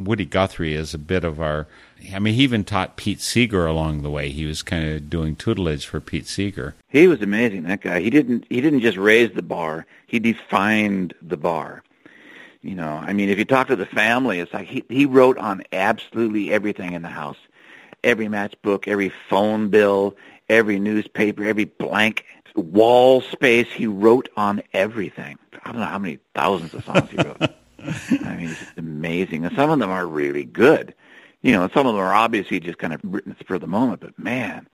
Woody Guthrie is a bit of our... I mean, he even taught Pete Seeger along the way. He was kind of doing tutelage for Pete Seeger. He was amazing, that guy. He didn't just raise the bar. He defined the bar. You know, I mean, if you talk to the family, it's like he wrote on absolutely everything in the house. Every matchbook, every phone bill, every newspaper, every blank wall space, he wrote on everything. I don't know how many thousands of songs he wrote. I mean, it's just amazing. And some of them are really good. You know, some of them are obviously just kind of written for the moment, but man,